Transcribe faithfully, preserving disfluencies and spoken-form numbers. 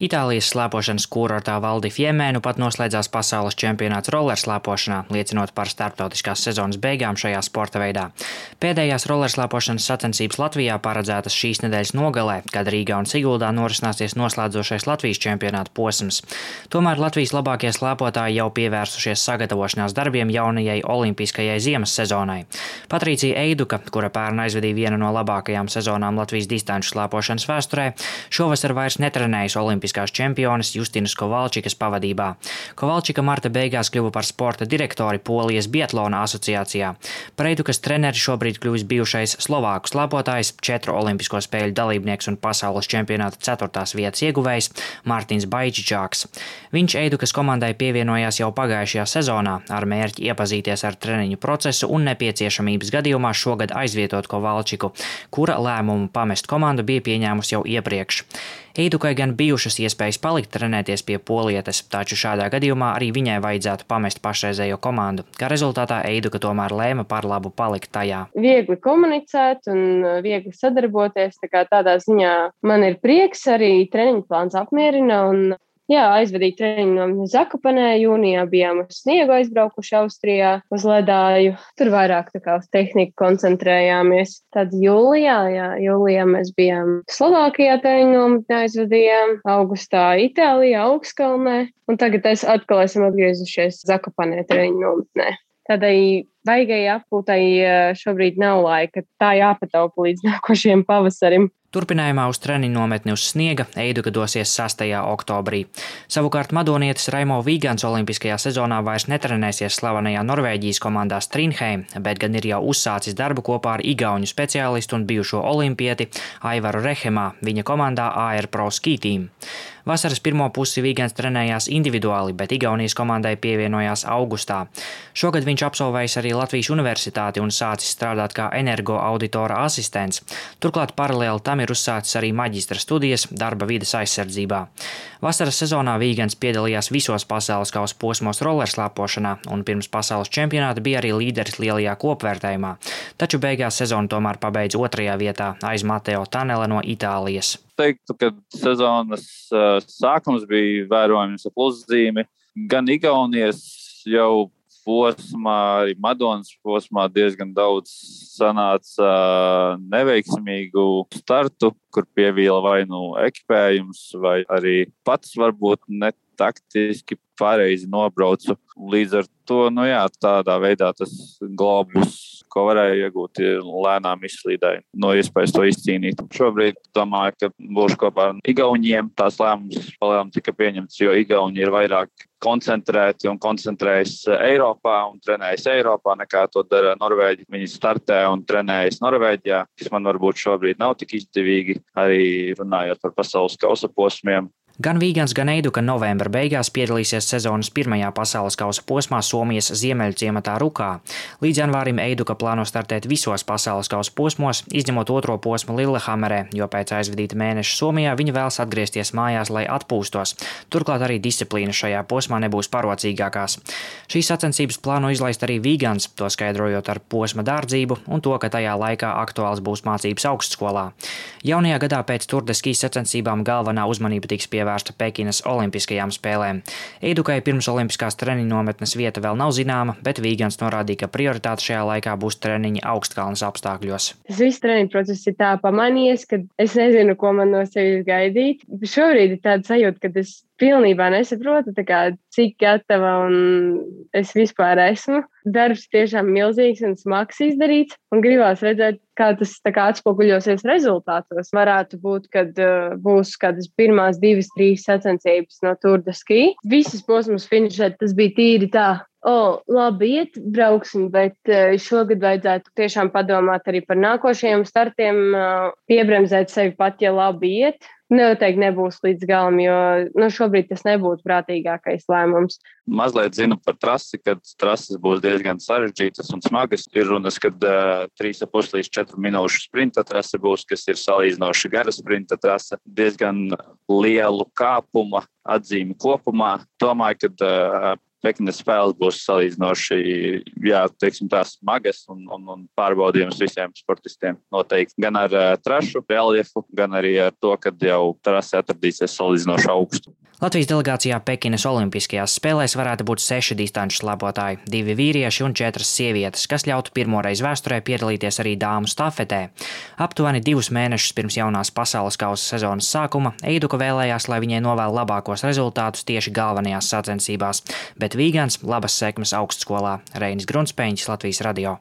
Itālijas slēpošanas kūrortā Val di Fiemme nu pat noslēdzās pasaules čempionāts rollerslēpošanā, liecinot par starptautiskās sezonas beigām šajā sporta veidā. Pēdējās rollerslēpošanas sacensības Latvijā paredzētas šīs nedēļas nogalē, kad Rīgā un Siguldā norisināsies noslēdzošais Latvijas čempionāta posms. Tomēr Latvijas labākie slēpotāji jau pievērsušies sagatavošanās darbiem jaunajai olimpiskajai ziemas sezonai. Patricija Eiduka, kura pērn aizvedīja vienu no labākajām sezonām Latvijas distanču slēpošanas vēsturē, šovasar vairs netrenējas olimpiskajā čempiones Justinas Kovalčikas pavadībā. Kovalčika marta beigās kļuva par sporta direktori Polijas biatlona asociācijā. Par Eidukas treneri šobrīd kļuvis bijušais slovāku slēpotājs, četru olimpisko spēļu dalībnieks un pasaules čempionāta ceturtās vietas ieguvējs Mārtiņš Baičičāks. Viņš Eidukas komandai pievienojās jau pagājušajā sezonā ar mērķi iepazīties ar treniņu procesu un nepieciešamības gadījumā šogad aizvietot Kovalčiku, kura lēmumu pamest komandu bija pieņēmusi jau iepriekš. Eidukai gan bijušas iespējas palikt trenēties pie polietes, taču šādā gadījumā arī viņai vajadzētu pamest pašreizējo komandu, kā rezultātā Eiduka tomēr lēma par labu palikt tajā. Viegli komunicēt un viegli sadarboties, tā kā tādā ziņā man ir prieks, arī treniņu plāns apmierina un jā, aizvadīja treniņu no Zakopanē, jūnijā bijām uz sniegu aizbraukuši Austrijā uz ledāju. Tur vairāk tā kā uz tehniku koncentrējāmies. Tad jūlijā, jā, jūlijā mēs bijām Slovākijā treniņu nometnē aizvadījām, augustā Itālijā, Augstkalnē, un tagad es atkal esam atgriezušies Zakopanē treniņu nometnē. Tādai vaigai atpūtai šobrīd nav laika, tā jāpataupa līdz nākošajam pavasarim. Turpinājumā uz treniņu nometni uz sniega Eiduka dosies sastajā oktobrī. Savukārt madonietis Raimo Vīgans olimpiskajā sezonā vairs netrenēsies slavenajā Norvēģijas komandā Strindheim, bet gan ir jau uzsācis darbu kopā ar igauņu speciālistu un bijušo olimpieti Aivaru Rehemā viņa komandā A R Pro Ski Team. Vasaras pirmo pusi Vīgans trenējās individuāli, bet Igaunijas komandai pievienojās augustā. Šogad viņš absolvējis arī Latvijas universitāti un sācis strādāt kā energoauditora asistents. Turklāt paralēli tam ir uzsācis arī maģistra studijas darba vides aizsardzībā. Vasaras sezonā Vīgans piedalījās visos pasaules kausa posmos rollerslēpošanā un pirms pasaules čempionāta bija arī līderis lielajā kopvērtējumā, taču beigās sezonu tomēr pabeidz otrajā vietā aiz Mateo Tanela no Itālijas. Teiktu, ka sezonas uh, sākums bija vērojams ar pluszīmi. Gan Igaunijas jau posmā, arī Madonas posmā diezgan daudz sanāca uh, neveiksmīgu startu, kur pievīla vai nu ekipējums, vai arī pats varbūt netaktiski pareizi nobraucu. Līdz ar to, nu jā, tādā veidā tas globus, ko varēja iegūt, lēnām izslīdēja no iespējas to izcīnīt. Šobrīd domāju, ka būšu kopā ar Igauniem. Tās lēmums palēm tika pieņemts, jo Igauni ir vairāk koncentrēti un koncentrējas Eiropā un trenējas Eiropā, nekā to dara Norvēģi. Viņi startē un trenējas Norvēģijā, kas man varbūt šobrīd nav tik izdevīgi, arī runājot par pasaules kausa posmiem. Gan Vīgans, gan Eiduka novembra beigās piedalīsies sezonas pirmajā pasaules kausa posmā Somijas ziemeļu ciematā Rukā. Līdz janvārim Eiduka plāno startēt visos pasaules kausa posmos, izņemot otro posmu Lillehammerē, jo pēc aizvadīta mēneša Somijā viņa vēlas atgriezties mājās, lai atpūstos. Turklāt arī disciplīna šajā posmā nebūs parocīgākās. Šīs sacensības plāno izlaist arī Vīgans, to skaidrojot ar posma dārdzību un to, ka tajā laikā aktuāls būs mācības augstskolā. Jaunajā gadā pēc Tour de Ski sacensībām galvenā uzmanība tiks pievērsta Pekinas olimpiskajām spēlēm. Eidukai pirms olimpiskās treniņu nometnes vieta vēl nav zināma, bet Vīgans norādīja, ka prioritāte šajā laikā būs treniņi augstkalnes apstākļos. Tas viss treniņu process ir tā pamainījies, ka es nezinu, ko man no sevis gaidīt. Šobrīd ir tāda sajūta, ka es pilnībā nesaprotu, tā kā, cik gatava un es vispār esmu. Darbs tiešām milzīgs un smags izdarīts, un gribās redzēt, kā tas tā kā atspoguļosies rezultātos. Varētu būt, kad uh, būs kādas pirmās divas, trīs sacensības no Tour de Ski. Visas posmas finišēt, tas bija tīri tā. O, labi, iet, brauksim, bet uh, šogad vajadzētu tiešām padomāt arī par nākošajiem startiem, uh, piebremzēt sevi pat, ja labi iet. Noteikti nebūs līdz galam, jo nu, šobrīd tas nebūtu prātīgākais lēmums. Mazliet zinu par trasi, kad trases būs diezgan sarežģītas un smagas. Ir runas, kad uh, trīs un pus līdz četru minūšu sprinta trase būs, kas ir salīdzinoši gara sprinta trase, diezgan lielu kāpuma atzīmi kopumā. Domāju, ka uh, Pekinas spēles būs salīdzinoši, jā, teiksim, tās smagas un, un, un pārbaudījums visiem sportistiem noteikti. Gan ar uh, trašu reliefu, gan arī ar to, ka jau trase atradīsies salīdzinoši augstu. Latvijas delegācijā Pekinas Olimpiskajās spēlēs varētu būt seši distanču slabotāji, divi vīrieši un četras sievietes, kas ļautu pirmoreiz vēsturē piedalīties arī dāmu stafetē. Aptuveni divus mēnešus pirms jaunās pasaules kausa sezonas sākuma Eiduka vēlējās, lai viņai novēl labākos rezultātus tieši galvenajās sacensībās, bet Vīgans labas sekmes augstskolā. Reinis Grunspēņš, Latvijas radio.